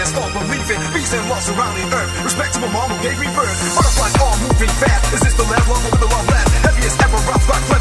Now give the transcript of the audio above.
can't stop believing. Peace and love surrounding earth. Respect to my mom who gave me birth. Butterflies all moving fast. Is this the last love or will the love last? Heavy as ever, rough like